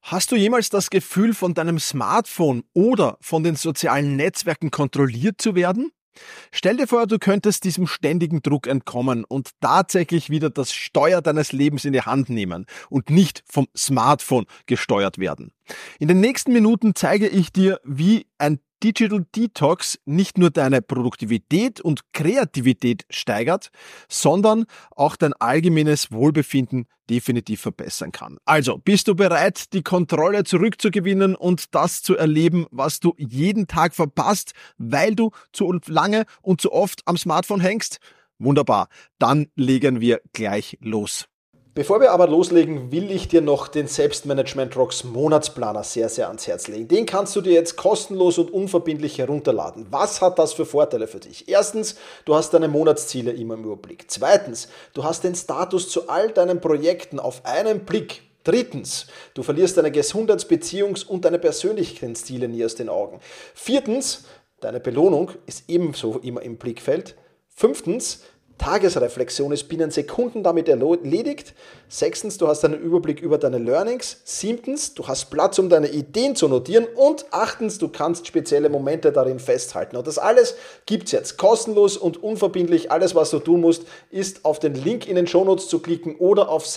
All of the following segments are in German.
Hast du jemals das Gefühl, von deinem Smartphone oder von den sozialen Netzwerken kontrolliert zu werden? Stell dir vor, du könntest diesem ständigen Druck entkommen und tatsächlich wieder das Steuer deines Lebens in die Hand nehmen und nicht vom Smartphone gesteuert werden. In den nächsten Minuten zeige ich dir, wie ein Digital Detox nicht nur deine Produktivität und Kreativität steigert, sondern auch dein allgemeines Wohlbefinden definitiv verbessern kann. Also, bist du bereit, die Kontrolle zurückzugewinnen und das zu erleben, was du jeden Tag verpasst, weil du zu lange und zu oft am Smartphone hängst? Wunderbar, dann legen wir gleich los. Bevor wir aber loslegen, will ich dir noch den Selbstmanagement Rocks Monatsplaner sehr ans Herz legen. Den kannst du dir jetzt kostenlos und unverbindlich herunterladen. Was hat das für Vorteile für dich? Erstens, du hast deine Monatsziele immer im Überblick. Zweitens, du hast den Status zu all deinen Projekten auf einen Blick. Drittens, du verlierst deine Gesundheits-, Beziehungs- und deine Persönlichkeitsziele nie aus den Augen. Viertens, deine Belohnung ist ebenso immer im Blickfeld. Fünftens, Tagesreflexion ist binnen Sekunden damit erledigt. Sechstens, du hast einen Überblick über deine Learnings. Siebtens, du hast Platz, um deine Ideen zu notieren. Und achtens, du kannst spezielle Momente darin festhalten. Und das alles gibt es jetzt kostenlos und unverbindlich. Alles, was du tun musst, ist auf den Link in den Shownotes zu klicken oder auf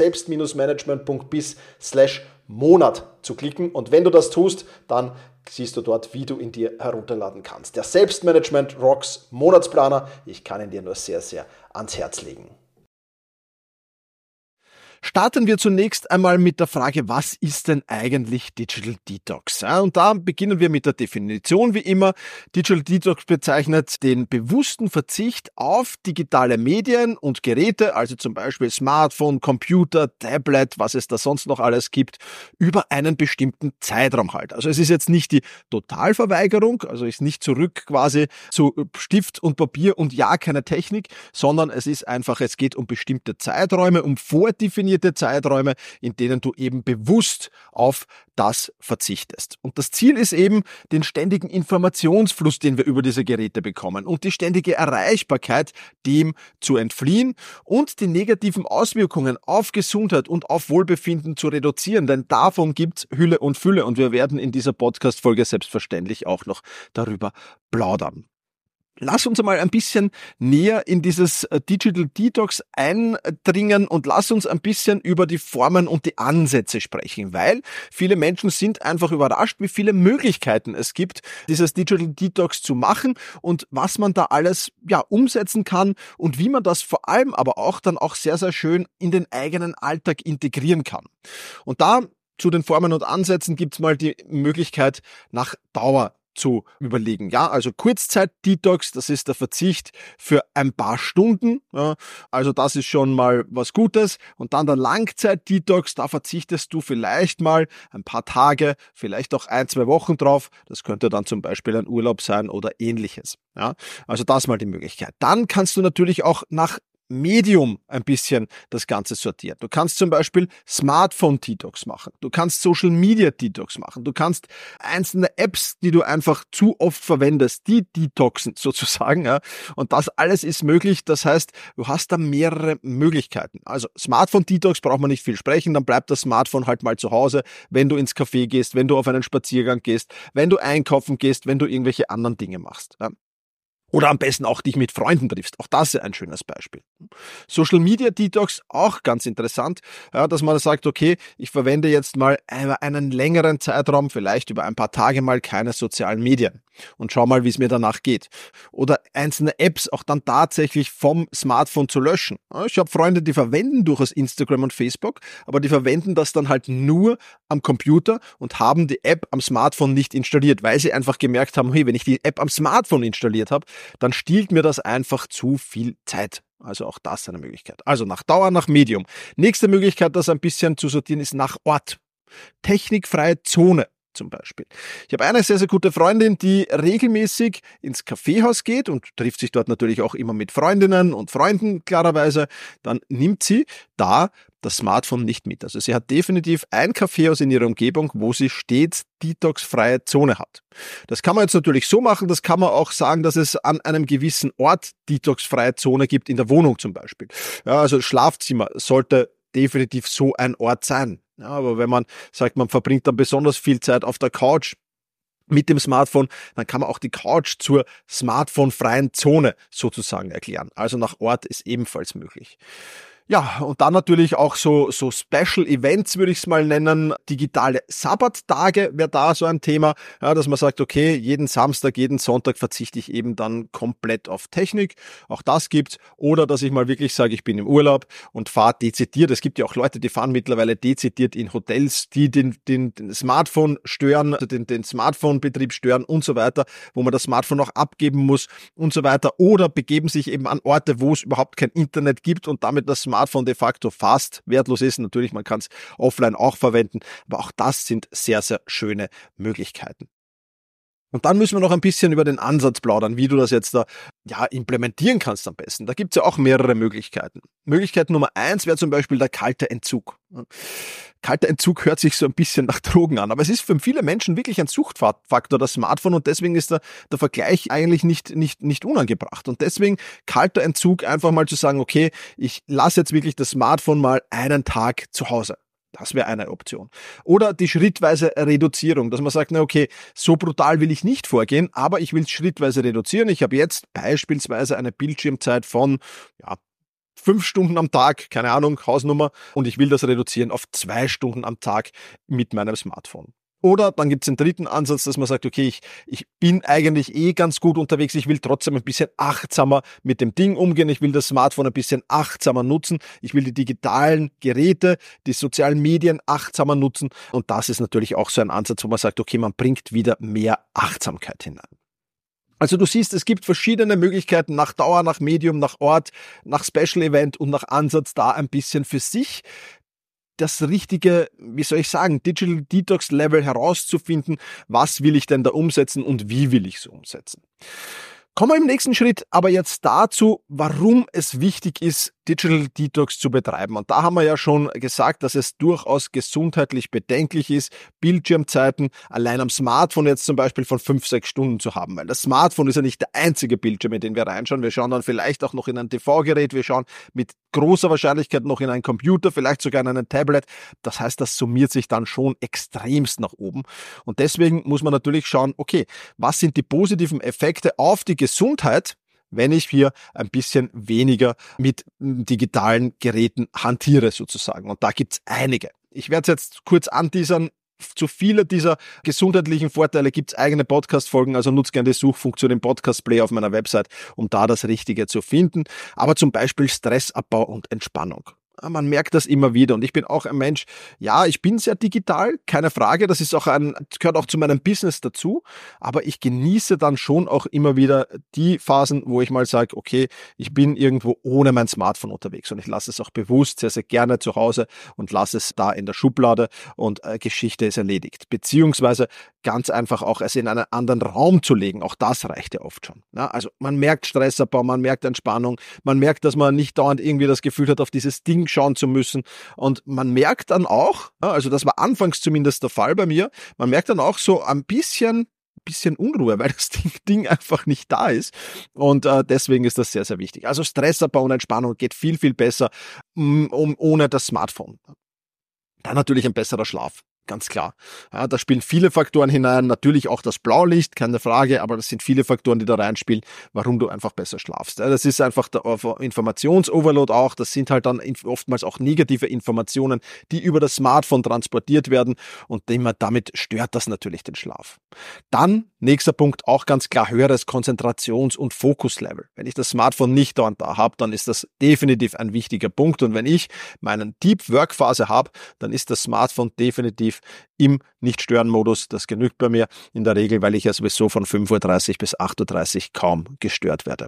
selbst-management.biz/Monat zu klicken. Und wenn du das tust, dann siehst du dort, wie du ihn dir herunterladen kannst. Der Selbstmanagement Rocks Monatsplaner, ich kann ihn dir nur sehr ans Herz legen. Starten wir zunächst einmal mit der Frage, was ist denn eigentlich Digital Detox? Ja, und da beginnen wir mit der Definition wie immer. Digital Detox bezeichnet den bewussten Verzicht auf digitale Medien und Geräte, also zum Beispiel Smartphone, Computer, Tablet, was es da sonst noch alles gibt, über einen bestimmten Zeitraum halt. Also es ist jetzt nicht die Totalverweigerung, also ist nicht zurück quasi zu Stift und Papier und ja, keine Technik, sondern es ist einfach, es geht um bestimmte Zeiträume, um vordefinierte Zeiträume, in denen du eben bewusst auf das verzichtest. Und das Ziel ist eben, den ständigen Informationsfluss, den wir über diese Geräte bekommen und die ständige Erreichbarkeit, dem zu entfliehen und die negativen Auswirkungen auf Gesundheit und auf Wohlbefinden zu reduzieren, denn davon gibt's Hülle und Fülle und wir werden in dieser Podcast-Folge selbstverständlich auch noch darüber plaudern. Lass uns mal ein bisschen näher in dieses Digital Detox eindringen und lass uns ein bisschen über die Formen und die Ansätze sprechen, weil viele Menschen sind einfach überrascht, wie viele Möglichkeiten es gibt, dieses Digital Detox zu machen und was man da alles umsetzen kann und wie man das vor allem aber auch dann auch sehr schön in den eigenen Alltag integrieren kann. Und da zu den Formen und Ansätzen gibt's mal die Möglichkeit nach Dauer zu überlegen. Ja, also Kurzzeit-Detox, das ist der Verzicht für ein paar Stunden. Ja, also das ist schon mal was Gutes. Und dann der Langzeit-Detox, da verzichtest du vielleicht mal ein paar Tage, vielleicht auch 1-2 Wochen drauf. Das könnte dann zum Beispiel ein Urlaub sein oder ähnliches. Ja, also das mal die Möglichkeit. Dann kannst du natürlich auch nach Medium ein bisschen das Ganze sortieren. Du kannst zum Beispiel Smartphone-Detox machen. Du kannst Social-Media-Detox machen. Du kannst einzelne Apps, die du einfach zu oft verwendest, die detoxen sozusagen. Ja. Und das alles ist möglich. Das heißt, du hast da mehrere Möglichkeiten. Also Smartphone-Detox braucht man nicht viel sprechen. Dann bleibt das Smartphone halt mal zu Hause, wenn du ins Café gehst, wenn du auf einen Spaziergang gehst, wenn du einkaufen gehst, wenn du irgendwelche anderen Dinge machst. Ja. Oder am besten auch dich mit Freunden triffst. Auch das ist ein schönes Beispiel. Social Media Detox, auch ganz interessant, ja, dass man sagt, okay, ich verwende jetzt mal einen längeren Zeitraum, vielleicht über ein paar Tage mal keine sozialen Medien und schau mal, wie es mir danach geht. Oder einzelne Apps auch dann tatsächlich vom Smartphone zu löschen. Ja, ich habe Freunde, die verwenden durchaus Instagram und Facebook, aber die verwenden das dann halt nur am Computer und haben die App am Smartphone nicht installiert, weil sie einfach gemerkt haben, hey, wenn ich die App am Smartphone installiert habe, dann stiehlt mir das einfach zu viel Zeit. Also auch das eine Möglichkeit. Also nach Dauer, nach Medium. Nächste Möglichkeit, das ein bisschen zu sortieren, ist nach Ort. Technikfreie Zone zum Beispiel. Ich habe eine sehr gute Freundin, die regelmäßig ins Kaffeehaus geht und trifft sich dort natürlich auch immer mit Freundinnen und Freunden, klarerweise. Dann nimmt sie da das Smartphone nicht mit. Also sie hat definitiv ein Kaffeehaus in ihrer Umgebung, wo sie stets detoxfreie Zone hat. Das kann man jetzt natürlich so machen, das kann man auch sagen, dass es an einem gewissen Ort detoxfreie Zone gibt, in der Wohnung zum Beispiel. Ja, also Schlafzimmer sollte definitiv so ein Ort sein. Ja, aber wenn man sagt, man verbringt dann besonders viel Zeit auf der Couch mit dem Smartphone, dann kann man auch die Couch zur smartphone-freien Zone sozusagen erklären. Also nach Ort ist ebenfalls möglich. Ja, und dann natürlich auch so Special Events, würde ich es mal nennen. Digitale Sabbattage wäre da so ein Thema, ja, dass man sagt, okay, jeden Samstag, jeden Sonntag verzichte ich eben dann komplett auf Technik. Auch das gibt's. Oder dass ich mal wirklich sage, ich bin im Urlaub und fahre dezidiert. Es gibt ja auch Leute, die fahren mittlerweile dezidiert in Hotels, die den Smartphone stören, also den Smartphone-Betrieb stören und so weiter, wo man das Smartphone noch abgeben muss und so weiter. Oder begeben sich eben an Orte, wo es überhaupt kein Internet gibt und damit das Smartphone de facto fast wertlos ist. Natürlich, man kann es offline auch verwenden, aber auch das sind sehr, sehr schöne Möglichkeiten. Und dann müssen wir noch ein bisschen über den Ansatz plaudern, wie du das jetzt da implementieren kannst am besten. Da gibt es ja auch mehrere Möglichkeiten. Möglichkeit Nummer 1 wäre zum Beispiel der kalte Entzug. Kalter Entzug hört sich so ein bisschen nach Drogen an, aber es ist für viele Menschen wirklich ein Suchtfaktor, das Smartphone, und deswegen ist der Vergleich eigentlich nicht unangebracht. Und deswegen kalter Entzug, einfach mal zu sagen, okay, ich lasse jetzt wirklich das Smartphone mal einen Tag zu Hause. Das wäre eine Option. Oder die schrittweise Reduzierung, dass man sagt, na okay, so brutal will ich nicht vorgehen, aber ich will es schrittweise reduzieren. Ich habe jetzt beispielsweise eine Bildschirmzeit von 5 Stunden am Tag, keine Ahnung, Hausnummer, und ich will das reduzieren auf 2 Stunden am Tag mit meinem Smartphone. Oder dann gibt es den dritten Ansatz, dass man sagt, okay, ich bin eigentlich ganz gut unterwegs, ich will trotzdem ein bisschen achtsamer mit dem Ding umgehen, ich will das Smartphone ein bisschen achtsamer nutzen, ich will die digitalen Geräte, die sozialen Medien achtsamer nutzen, und das ist natürlich auch so ein Ansatz, wo man sagt, okay, man bringt wieder mehr Achtsamkeit hinein. Also du siehst, es gibt verschiedene Möglichkeiten nach Dauer, nach Medium, nach Ort, nach Special Event und nach Ansatz, da ein bisschen für sich das richtige, Digital Detox Level herauszufinden. Was will ich denn da umsetzen und wie will ich es umsetzen? Kommen wir im nächsten Schritt aber jetzt dazu, warum es wichtig ist, Digital Detox zu betreiben. Und da haben wir ja schon gesagt, dass es durchaus gesundheitlich bedenklich ist, Bildschirmzeiten allein am Smartphone jetzt zum Beispiel von 5-6 Stunden zu haben. Weil das Smartphone ist ja nicht der einzige Bildschirm, in den wir reinschauen. Wir schauen dann vielleicht auch noch in ein TV-Gerät, wir schauen mit großer Wahrscheinlichkeit noch in einen Computer, vielleicht sogar in einen Tablet. Das heißt, das summiert sich dann schon extremst nach oben. Und deswegen muss man natürlich schauen, okay, was sind die positiven Effekte auf die Gesundheit, wenn ich hier ein bisschen weniger mit digitalen Geräten hantiere sozusagen. Und da gibt's einige. Ich werde es jetzt kurz anteasern. Zu viele dieser gesundheitlichen Vorteile gibt's eigene Podcast-Folgen, also nutzt gerne die Suchfunktion im Podcast-Player auf meiner Website, um da das Richtige zu finden. Aber zum Beispiel Stressabbau und Entspannung. Man merkt das immer wieder, und ich bin auch ein Mensch, ich bin sehr digital, keine Frage, das ist gehört auch zu meinem Business dazu, aber ich genieße dann schon auch immer wieder die Phasen, wo ich mal sage, okay, ich bin irgendwo ohne mein Smartphone unterwegs, und ich lasse es auch bewusst sehr, sehr gerne zu Hause und lasse es da in der Schublade, und Geschichte ist erledigt. Beziehungsweise ganz einfach auch es in einen anderen Raum zu legen, auch das reicht ja oft schon. Ja, also man merkt Stressabbau, man merkt Entspannung, man merkt, dass man nicht dauernd irgendwie das Gefühl hat, auf dieses Ding schauen zu müssen, und man merkt dann auch, also das war anfangs zumindest der Fall bei mir, man merkt dann auch so ein bisschen Unruhe, weil das Ding einfach nicht da ist, und deswegen ist das sehr, sehr wichtig. Also Stressabbau und Entspannung geht viel, viel besser ohne das Smartphone. Dann natürlich ein besserer Schlaf. Ganz klar. Ja, da spielen viele Faktoren hinein, natürlich auch das Blaulicht, keine Frage, aber das sind viele Faktoren, die da reinspielen, warum du einfach besser schlafst. Ja, das ist einfach der Informationsoverload auch, das sind halt dann oftmals auch negative Informationen, die über das Smartphone transportiert werden, und damit stört das natürlich den Schlaf. Dann, nächster Punkt, auch ganz klar höheres Konzentrations- und Fokuslevel. Wenn ich das Smartphone nicht dauernd da habe, dann ist das definitiv ein wichtiger Punkt, und wenn ich meinen Deep Work Phase habe, dann ist das Smartphone definitiv im Nicht-Stören-Modus. Das genügt bei mir in der Regel, weil ich ja sowieso von 5:30 Uhr bis 8:30 Uhr kaum gestört werde.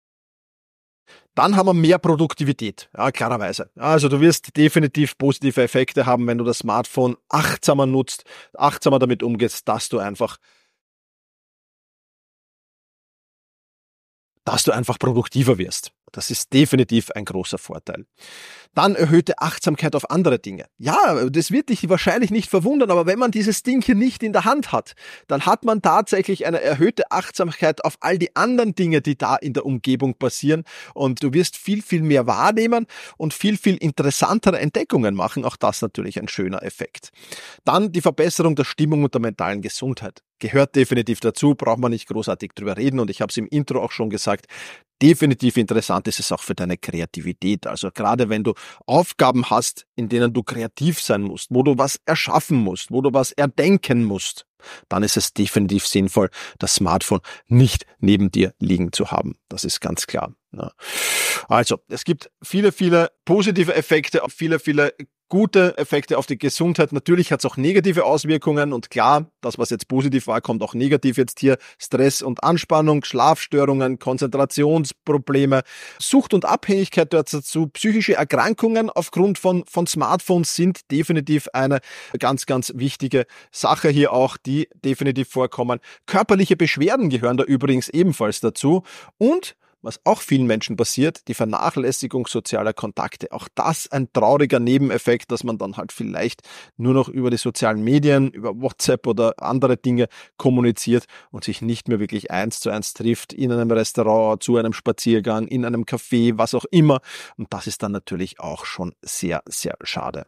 Dann haben wir mehr Produktivität, ja, klarerweise. Also du wirst definitiv positive Effekte haben, wenn du das Smartphone achtsamer nutzt, achtsamer damit umgehst, dass du einfach produktiver wirst. Das ist definitiv ein großer Vorteil. Dann erhöhte Achtsamkeit auf andere Dinge. Ja, das wird dich wahrscheinlich nicht verwundern, aber wenn man dieses Ding hier nicht in der Hand hat, dann hat man tatsächlich eine erhöhte Achtsamkeit auf all die anderen Dinge, die da in der Umgebung passieren. Und du wirst viel, viel mehr wahrnehmen und viel, viel interessantere Entdeckungen machen. Auch das natürlich ein schöner Effekt. Dann die Verbesserung der Stimmung und der mentalen Gesundheit. Gehört definitiv dazu, braucht man nicht großartig drüber reden. Und ich habe es im Intro auch schon gesagt, definitiv interessant ist es auch für deine Kreativität. Also gerade wenn du Aufgaben hast, in denen du kreativ sein musst, wo du was erschaffen musst, wo du was erdenken musst, dann ist es definitiv sinnvoll, das Smartphone nicht neben dir liegen zu haben. Das ist ganz klar. Also, es gibt viele, viele positive Effekte, viele, viele gute Effekte auf die Gesundheit. Natürlich hat es auch negative Auswirkungen und klar, das, was jetzt positiv war, kommt auch negativ jetzt hier. Stress und Anspannung, Schlafstörungen, Konzentrationsprobleme, Sucht und Abhängigkeit dazu, psychische Erkrankungen aufgrund von Smartphones sind definitiv eine ganz, ganz wichtige Sache hier auch, die definitiv vorkommen. Körperliche Beschwerden gehören da übrigens ebenfalls dazu und was auch vielen Menschen passiert, die Vernachlässigung sozialer Kontakte. Auch das ein trauriger Nebeneffekt, dass man dann halt vielleicht nur noch über die sozialen Medien, über WhatsApp oder andere Dinge kommuniziert und sich nicht mehr wirklich 1:1 trifft in einem Restaurant, zu einem Spaziergang, in einem Café, was auch immer. Und das ist dann natürlich auch schon sehr, sehr schade.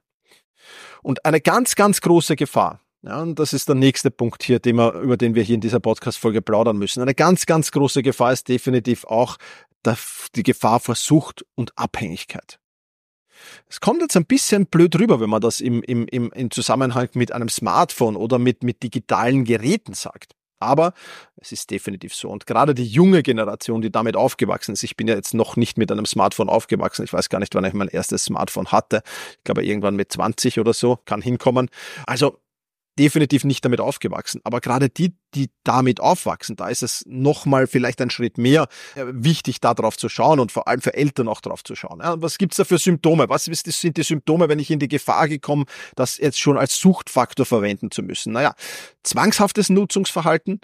Und eine ganz, ganz große Gefahr, ja, und das ist der nächste Punkt hier, über den wir hier in dieser Podcast-Folge plaudern müssen. Eine ganz, ganz große Gefahr ist definitiv auch die Gefahr vor Sucht und Abhängigkeit. Es kommt jetzt ein bisschen blöd rüber, wenn man das im Zusammenhang mit einem Smartphone oder mit digitalen Geräten sagt. Aber es ist definitiv so. Und gerade die junge Generation, die damit aufgewachsen ist, ich bin ja jetzt noch nicht mit einem Smartphone aufgewachsen. Ich weiß gar nicht, wann ich mein erstes Smartphone hatte. Ich glaube irgendwann mit 20 oder so, kann hinkommen. Also definitiv nicht damit aufgewachsen. Aber gerade die damit aufwachsen, da ist es nochmal vielleicht ein Schritt mehr wichtig, da drauf zu schauen und vor allem für Eltern auch drauf zu schauen. Ja, was gibt's da für Symptome? Was sind die Symptome, wenn ich in die Gefahr gekommen, das jetzt schon als Suchtfaktor verwenden zu müssen? Naja, zwangshaftes Nutzungsverhalten,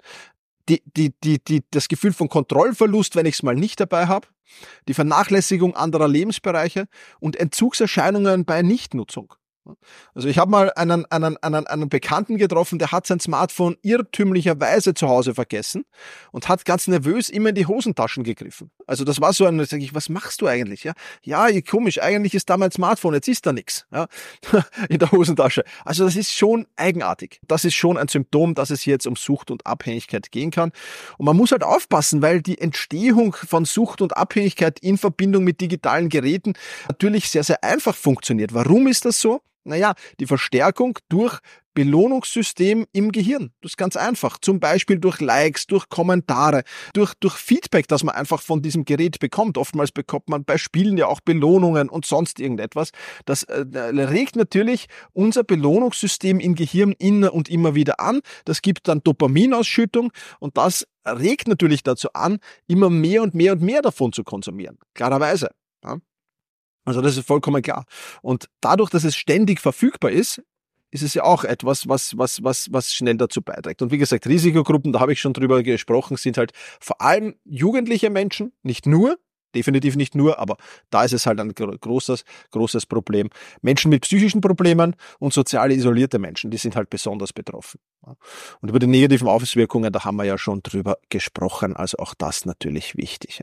das Gefühl von Kontrollverlust, wenn ich es mal nicht dabei habe, die Vernachlässigung anderer Lebensbereiche und Entzugserscheinungen bei Nichtnutzung. Also ich habe mal einen Bekannten getroffen, der hat sein Smartphone irrtümlicherweise zu Hause vergessen und hat ganz nervös immer in die Hosentaschen gegriffen. Also das war so ein, sag ich, was machst du eigentlich? Ja, komisch, eigentlich ist da mein Smartphone, jetzt ist da nichts, ja, in der Hosentasche. Also das ist schon eigenartig. Das ist schon ein Symptom, dass es hier jetzt um Sucht und Abhängigkeit gehen kann. Und man muss halt aufpassen, weil die Entstehung von Sucht und Abhängigkeit in Verbindung mit digitalen Geräten natürlich sehr, sehr einfach funktioniert. Warum ist das so? Naja, die Verstärkung durch Belohnungssystem im Gehirn. Das ist ganz einfach. Zum Beispiel durch Likes, durch Kommentare, durch Feedback, das man einfach von diesem Gerät bekommt. Oftmals bekommt man bei Spielen ja auch Belohnungen und sonst irgendetwas. Das regt natürlich unser Belohnungssystem im Gehirn immer und immer wieder an. Das gibt dann Dopaminausschüttung und das regt natürlich dazu an, immer mehr und mehr und mehr davon zu konsumieren. Klarerweise. Ja. Also das ist vollkommen klar. Und dadurch, dass es ständig verfügbar ist, ist es ja auch etwas, was schnell dazu beiträgt. Und wie gesagt, Risikogruppen, da habe ich schon drüber gesprochen, sind halt vor allem jugendliche Menschen, nicht nur, definitiv nicht nur, aber da ist es halt ein großes Problem. Menschen mit psychischen Problemen und sozial isolierte Menschen, die sind halt besonders betroffen. Und über die negativen Auswirkungen, da haben wir ja schon drüber gesprochen, also auch das natürlich wichtig.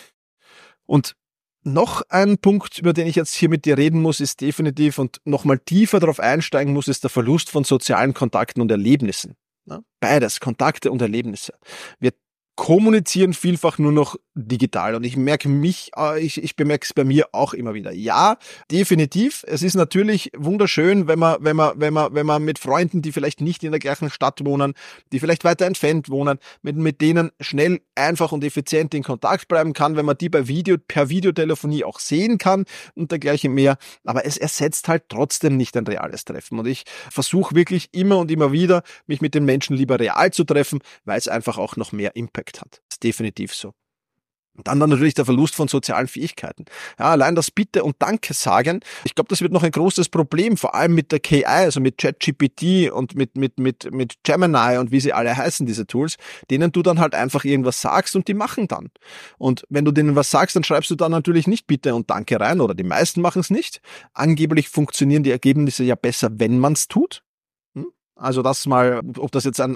Und noch ein Punkt, über den ich jetzt hier mit dir reden muss, ist definitiv und nochmal tiefer darauf einsteigen muss, ist der Verlust von sozialen Kontakten und Erlebnissen. Beides, Kontakte und Erlebnisse. Wir kommunizieren vielfach nur noch digital und ich merke ich bemerke es bei mir auch immer wieder. Ja, definitiv. Es ist natürlich wunderschön, wenn man mit Freunden, die vielleicht nicht in der gleichen Stadt wohnen, die vielleicht weiter entfernt wohnen, mit denen schnell, einfach und effizient in Kontakt bleiben kann, wenn man die per Videotelefonie auch sehen kann und dergleichen mehr. Aber es ersetzt halt trotzdem nicht ein reales Treffen. Und ich versuche wirklich immer und immer wieder, mich mit den Menschen lieber real zu treffen, weil es einfach auch noch mehr Impact hat. Das ist definitiv so. Dann natürlich der Verlust von sozialen Fähigkeiten. Ja, allein das Bitte und Danke sagen, ich glaube, das wird noch ein großes Problem, vor allem mit der KI, also mit ChatGPT und mit Gemini und wie sie alle heißen, diese Tools, denen du dann halt einfach irgendwas sagst und die machen dann. Und wenn du denen was sagst, dann schreibst du da natürlich nicht Bitte und Danke rein, oder die meisten machen es nicht. Angeblich funktionieren die Ergebnisse ja besser, wenn man es tut. Also das mal, ob das jetzt an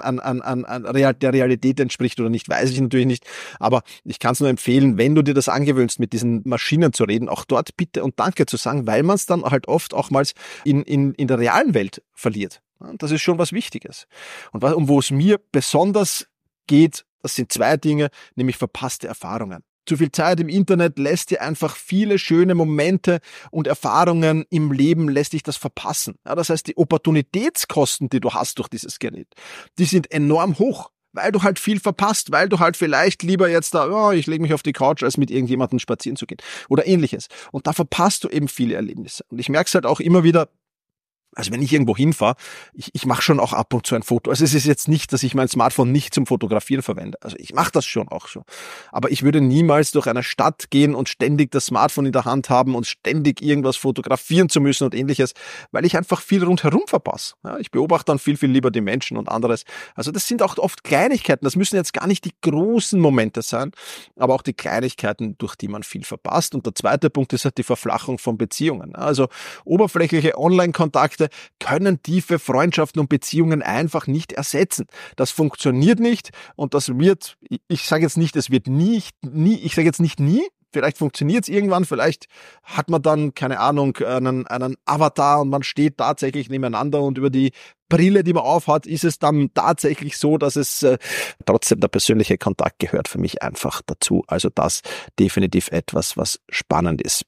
der Realität entspricht oder nicht, weiß ich natürlich nicht. Aber ich kann es nur empfehlen, wenn du dir das angewöhnst, mit diesen Maschinen zu reden, auch dort Bitte und Danke zu sagen, weil man es dann halt oft auch mal in der realen Welt verliert. Das ist schon was Wichtiges. Und wo es mir besonders geht, das sind zwei Dinge, nämlich verpasste Erfahrungen. Zu viel Zeit im Internet lässt dir einfach viele schöne Momente und Erfahrungen im Leben, lässt dich das verpassen. Ja, das heißt, die Opportunitätskosten, die du hast durch dieses Gerät, die sind enorm hoch, weil du halt viel verpasst, weil du halt vielleicht lieber jetzt ich lege mich auf die Couch, als mit irgendjemandem spazieren zu gehen oder ähnliches. Und da verpasst du eben viele Erlebnisse. Und ich merke es halt auch immer wieder. Also wenn ich irgendwo hinfahre, ich mache schon auch ab und zu ein Foto. Also es ist jetzt nicht, dass ich mein Smartphone nicht zum Fotografieren verwende. Also ich mache das schon auch so. Aber ich würde niemals durch eine Stadt gehen und ständig das Smartphone in der Hand haben und ständig irgendwas fotografieren zu müssen und ähnliches, weil ich einfach viel rundherum verpasse. Ja, ich beobachte dann viel lieber die Menschen und anderes. Also das sind auch oft Kleinigkeiten. Das müssen jetzt gar nicht die großen Momente sein, aber auch die Kleinigkeiten, durch die man viel verpasst. Und der zweite Punkt ist halt die Verflachung von Beziehungen. Also oberflächliche Online-Kontakte können tiefe Freundschaften und Beziehungen einfach nicht ersetzen. Das funktioniert nicht und das wird, ich sage jetzt nicht, es wird nie, ich sage jetzt nicht nie, vielleicht funktioniert es irgendwann, vielleicht hat man dann, keine Ahnung, einen Avatar und man steht tatsächlich nebeneinander und über die Brille, die man aufhat, ist es dann tatsächlich so, dass es trotzdem der persönliche Kontakt gehört für mich einfach dazu. Also das definitiv etwas, was spannend ist.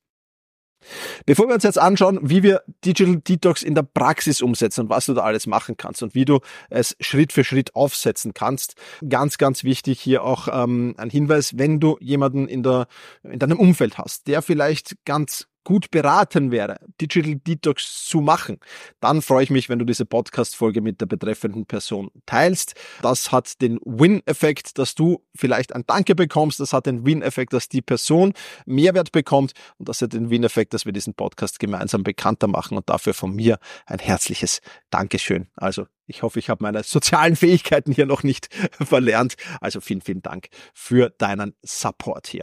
Bevor wir uns jetzt anschauen, wie wir Digital Detox in der Praxis umsetzen und was du da alles machen kannst und wie du es Schritt für Schritt aufsetzen kannst, ganz wichtig hier auch ein Hinweis, wenn du jemanden in deinem Umfeld hast, der vielleicht ganz gut beraten wäre, Digital Detox zu machen, dann freue ich mich, wenn du diese Podcast-Folge mit der betreffenden Person teilst. Das hat den Win-Effekt, dass du vielleicht ein Danke bekommst. Das hat den Win-Effekt, dass die Person Mehrwert bekommt. Und das hat den Win-Effekt, dass wir diesen Podcast gemeinsam bekannter machen. Und dafür von mir ein herzliches Dankeschön. Also ich hoffe, ich habe meine sozialen Fähigkeiten hier noch nicht verlernt. Also vielen Dank für deinen Support hier.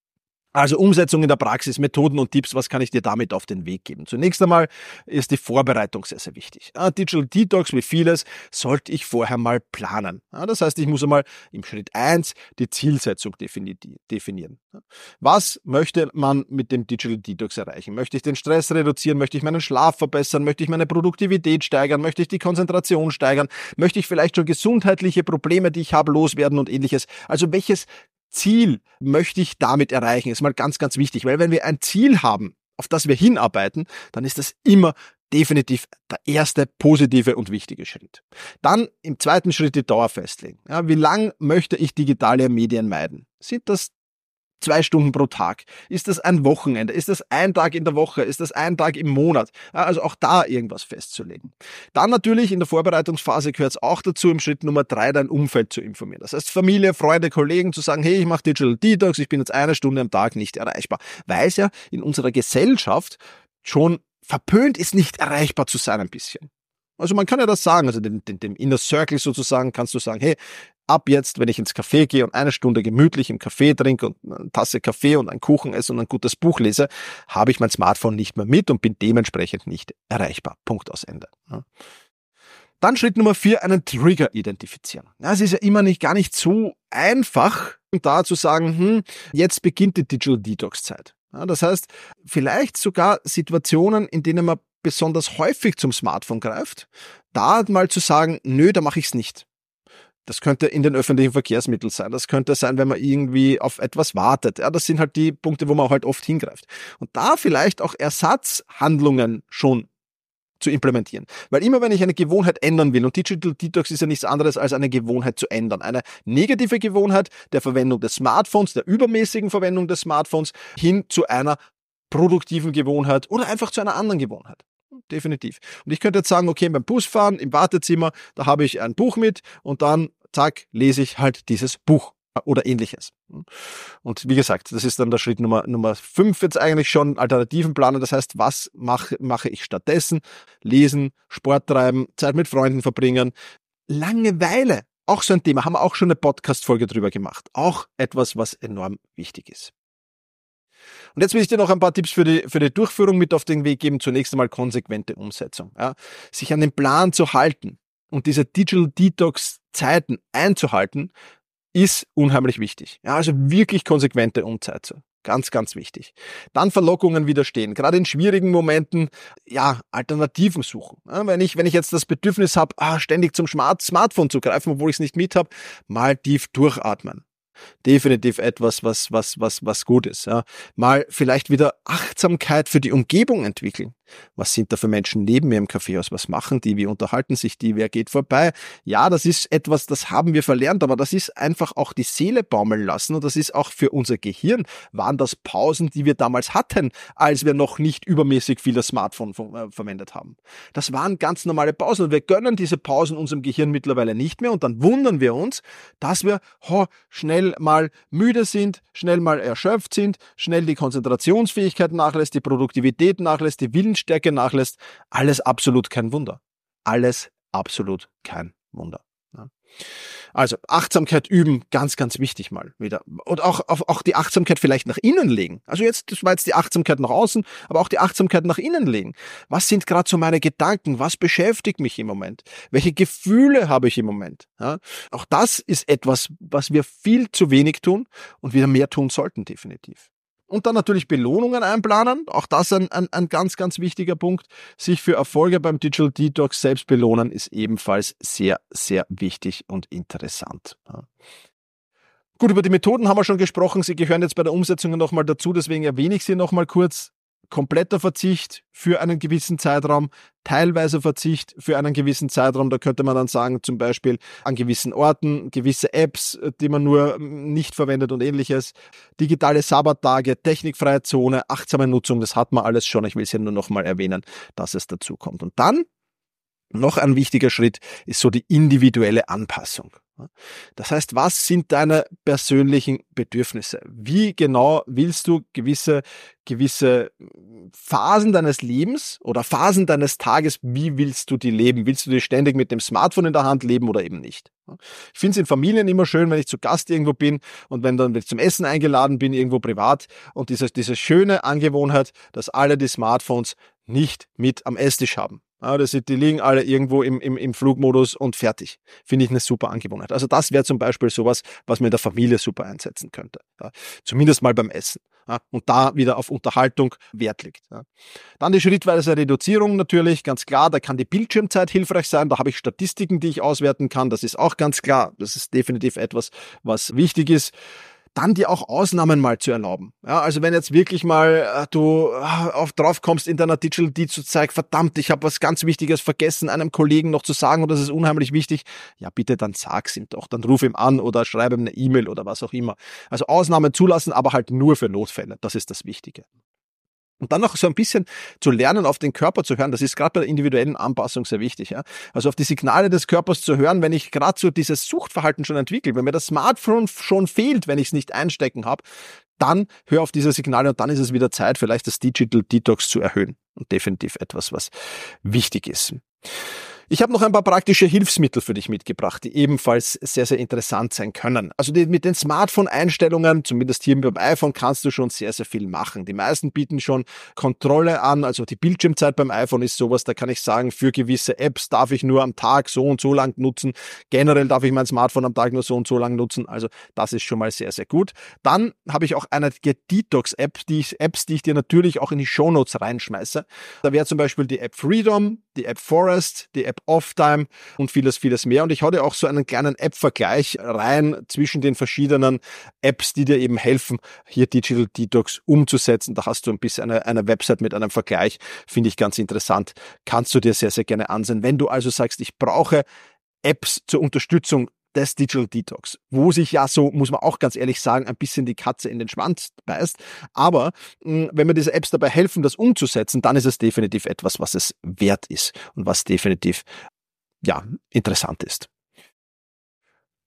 Also Umsetzung in der Praxis, Methoden und Tipps, was kann ich dir damit auf den Weg geben? Zunächst einmal ist die Vorbereitung sehr wichtig. Digital Detox, wie vieles, sollte ich vorher mal planen. Das heißt, ich muss einmal im Schritt 1 die Zielsetzung definieren. Was möchte man mit dem Digital Detox erreichen? Möchte ich den Stress reduzieren? Möchte ich meinen Schlaf verbessern? Möchte ich meine Produktivität steigern? Möchte ich die Konzentration steigern? Möchte ich vielleicht schon gesundheitliche Probleme, die ich habe, loswerden und ähnliches? Also welches Ziel möchte ich damit erreichen? Ist mal ganz wichtig, weil wenn wir ein Ziel haben, auf das wir hinarbeiten, dann ist das immer definitiv der erste positive und wichtige Schritt. Dann im zweiten Schritt die Dauer festlegen. Ja, wie lang möchte ich digitale Medien meiden? Sind das 2 Stunden pro Tag? Ist das ein Wochenende? Ist das ein Tag in der Woche? Ist das ein Tag im Monat? Also auch da irgendwas festzulegen. Dann natürlich in der Vorbereitungsphase gehört es auch dazu, im Schritt Nummer 3 dein Umfeld zu informieren. Das heißt Familie, Freunde, Kollegen zu sagen, hey, ich mache Digital Detox, ich bin jetzt 1 Stunde am Tag nicht erreichbar. Weil es ja in unserer Gesellschaft schon verpönt ist, nicht erreichbar zu sein ein bisschen. Also man kann ja das sagen, also dem Inner Circle sozusagen kannst du sagen, hey, ab jetzt, wenn ich ins Café gehe und 1 Stunde gemütlich im Café trinke und eine Tasse Kaffee und einen Kuchen esse und ein gutes Buch lese, habe ich mein Smartphone nicht mehr mit und bin dementsprechend nicht erreichbar. Punkt, aus Ende. Dann Schritt Nummer 4, einen Trigger identifizieren. Ja, es ist ja immer gar nicht so einfach, da zu sagen, jetzt beginnt die Digital Detox Zeit. Ja, das heißt, vielleicht sogar Situationen, in denen man besonders häufig zum Smartphone greift, da mal zu sagen, nö, da mache ich es nicht. Das könnte in den öffentlichen Verkehrsmitteln sein. Das könnte sein, wenn man irgendwie auf etwas wartet. Ja, das sind halt die Punkte, wo man halt oft hingreift. Und da vielleicht auch Ersatzhandlungen schon zu implementieren. Weil immer wenn ich eine Gewohnheit ändern will, und Digital Detox ist ja nichts anderes als eine Gewohnheit zu ändern. Eine negative Gewohnheit der Verwendung des Smartphones, der übermäßigen Verwendung des Smartphones hin zu einer produktiven Gewohnheit oder einfach zu einer anderen Gewohnheit. Definitiv. Und ich könnte jetzt sagen, okay, beim Busfahren, im Wartezimmer, da habe ich ein Buch mit und dann, zack, lese ich halt dieses Buch. oder ähnliches. Und wie gesagt, das ist dann der Schritt Nummer 5 jetzt eigentlich schon, Alternativen planen. Das heißt, was mache ich stattdessen? Lesen, Sport treiben, Zeit mit Freunden verbringen. Langeweile, auch so ein Thema, haben wir auch schon eine Podcast-Folge drüber gemacht. Auch etwas, was enorm wichtig ist. Und jetzt will ich dir noch ein paar Tipps für die Durchführung mit auf den Weg geben. Zunächst einmal konsequente Umsetzung. Ja. Sich an den Plan zu halten und diese Digital Detox Zeiten einzuhalten, ist unheimlich wichtig. Ja, also wirklich konsequente Umsetzung. Ganz, ganz wichtig. Dann Verlockungen widerstehen. Gerade in schwierigen Momenten, ja, Alternativen suchen. Ja, wenn ich jetzt das Bedürfnis habe, ständig zum Smartphone zu greifen, obwohl ich es nicht mit habe, mal tief durchatmen. Definitiv etwas, was gut ist. Ja. Mal vielleicht wieder Achtsamkeit für die Umgebung entwickeln. Was sind da für Menschen neben mir im Kaffeehaus? Was machen die? Wie unterhalten sich die? Wer geht vorbei? Ja, das ist etwas, das haben wir verlernt, aber das ist einfach auch die Seele baumeln lassen und das ist auch für unser Gehirn, waren das Pausen, die wir damals hatten, als wir noch nicht übermäßig viel das Smartphone verwendet haben. Das waren ganz normale Pausen und wir gönnen diese Pausen unserem Gehirn mittlerweile nicht mehr und dann wundern wir uns, dass wir schnell mal müde sind, schnell mal erschöpft sind, schnell die Konzentrationsfähigkeit nachlässt, die Produktivität nachlässt, die Willensstärke nachlässt. Alles absolut kein Wunder. Alles absolut kein Wunder. Ja. Also Achtsamkeit üben, ganz, ganz wichtig mal wieder. Und auch die Achtsamkeit vielleicht nach innen legen. Also das war jetzt die Achtsamkeit nach außen, aber auch die Achtsamkeit nach innen legen. Was sind gerade so meine Gedanken? Was beschäftigt mich im Moment? Welche Gefühle habe ich im Moment? Ja, auch das ist etwas, was wir viel zu wenig tun und wieder mehr tun sollten, definitiv. Und dann natürlich Belohnungen einplanen. Auch das ein ganz, ganz wichtiger Punkt. Sich für Erfolge beim Digital Detox selbst belohnen ist ebenfalls sehr, sehr wichtig und interessant. Ja. Gut, über die Methoden haben wir schon gesprochen. Sie gehören jetzt bei der Umsetzung nochmal dazu. Deswegen erwähne ich sie nochmal kurz. Kompletter Verzicht für einen gewissen Zeitraum, teilweise Verzicht für einen gewissen Zeitraum. Da könnte man dann sagen, zum Beispiel an gewissen Orten, gewisse Apps, die man nur nicht verwendet und ähnliches. Digitale Sabbattage, technikfreie Zone, achtsame Nutzung, das hat man alles schon. Ich will es ja nur nochmal erwähnen, dass es dazu kommt. Und dann noch ein wichtiger Schritt ist so die individuelle Anpassung. Das heißt, was sind deine persönlichen Bedürfnisse? Wie genau willst du gewisse Phasen deines Lebens oder Phasen deines Tages, wie willst du die leben? Willst du die ständig mit dem Smartphone in der Hand leben oder eben nicht? Ich finde es in Familien immer schön, wenn ich zu Gast irgendwo bin und wenn ich zum Essen eingeladen bin, irgendwo privat und diese schöne Angewohnheit, dass alle die Smartphones nicht mit am Esstisch haben. Ja, die liegen alle irgendwo im Flugmodus und fertig. Finde ich eine super Angewohnheit. Also das wäre zum Beispiel sowas, was man in der Familie super einsetzen könnte. Ja, zumindest mal beim Essen. Ja, und da wieder auf Unterhaltung Wert liegt. Ja. Dann die schrittweise Reduzierung natürlich, ganz klar. Da kann die Bildschirmzeit hilfreich sein. Da habe ich Statistiken, die ich auswerten kann. Das ist auch ganz klar. Das ist definitiv etwas, was wichtig ist. Dann dir auch Ausnahmen mal zu erlauben. Ja, also wenn jetzt wirklich mal du drauf kommst in deiner Digital Detox Zeit, verdammt, ich habe was ganz Wichtiges vergessen, einem Kollegen noch zu sagen und das ist unheimlich wichtig, ja bitte, dann sag's ihm doch, dann ruf ihm an oder schreib ihm eine E-Mail oder was auch immer. Also Ausnahmen zulassen, aber halt nur für Notfälle, das ist das Wichtige. Und dann noch so ein bisschen zu lernen, auf den Körper zu hören, das ist gerade bei der individuellen Anpassung sehr wichtig. Ja? Also auf die Signale des Körpers zu hören, wenn ich gerade so dieses Suchtverhalten schon entwickle, wenn mir das Smartphone schon fehlt, wenn ich es nicht einstecken habe, dann hör auf diese Signale und dann ist es wieder Zeit, vielleicht das Digital Detox zu erhöhen. Und definitiv etwas, was wichtig ist. Ich habe noch ein paar praktische Hilfsmittel für dich mitgebracht, die ebenfalls sehr, sehr interessant sein können. Also mit den Smartphone-Einstellungen, zumindest hier beim iPhone, kannst du schon sehr, sehr viel machen. Die meisten bieten schon Kontrolle an, also die Bildschirmzeit beim iPhone ist sowas, da kann ich sagen, für gewisse Apps darf ich nur am Tag so und so lang nutzen. Generell darf ich mein Smartphone am Tag nur so und so lang nutzen, also das ist schon mal sehr, sehr gut. Dann habe ich auch einige Detox-Apps, die ich dir natürlich auch in die Shownotes reinschmeiße. Da wäre zum Beispiel die App Freedom, die App Forest, die App Offtime und vieles, vieles mehr. Und ich hau dir auch so einen kleinen App-Vergleich rein zwischen den verschiedenen Apps, die dir eben helfen, hier Digital Detox umzusetzen. Da hast du ein bisschen eine Website mit einem Vergleich, finde ich ganz interessant. Kannst du dir sehr, sehr gerne ansehen. Wenn du also sagst, ich brauche Apps zur Unterstützung des Digital Detox, wo sich ja so, muss man auch ganz ehrlich sagen, ein bisschen die Katze in den Schwanz beißt. Aber wenn mir diese Apps dabei helfen, das umzusetzen, dann ist es definitiv etwas, was es wert ist und was definitiv, ja, interessant ist.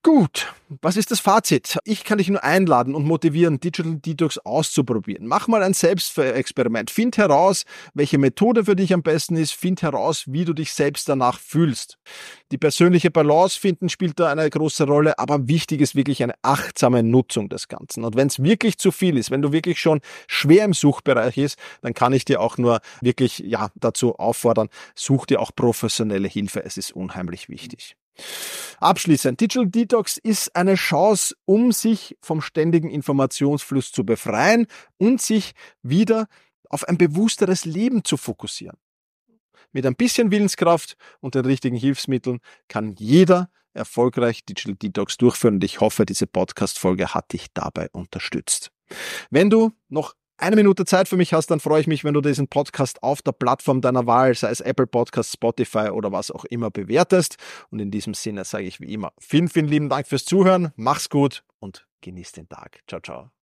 Gut, was ist das Fazit? Ich kann dich nur einladen und motivieren, Digital Detox auszuprobieren. Mach mal ein Selbstexperiment. Find heraus, welche Methode für dich am besten ist. Find heraus, wie du dich selbst danach fühlst. Die persönliche Balance finden spielt da eine große Rolle, aber wichtig ist wirklich eine achtsame Nutzung des Ganzen. Und wenn es wirklich zu viel ist, wenn du wirklich schon schwer im Suchbereich ist, dann kann ich dir auch nur wirklich dazu auffordern, such dir auch professionelle Hilfe. Es ist unheimlich wichtig. Abschließend, Digital Detox ist eine Chance, um sich vom ständigen Informationsfluss zu befreien und sich wieder auf ein bewussteres Leben zu fokussieren. Mit ein bisschen Willenskraft und den richtigen Hilfsmitteln kann jeder erfolgreich Digital Detox durchführen und ich hoffe, diese Podcast-Folge hat dich dabei unterstützt. Wenn du noch eine Minute Zeit für mich hast, dann freue ich mich, wenn du diesen Podcast auf der Plattform deiner Wahl, sei es Apple Podcasts, Spotify oder was auch immer, bewertest. Und in diesem Sinne sage ich wie immer vielen, vielen lieben Dank fürs Zuhören. Mach's gut und genieß den Tag. Ciao, ciao.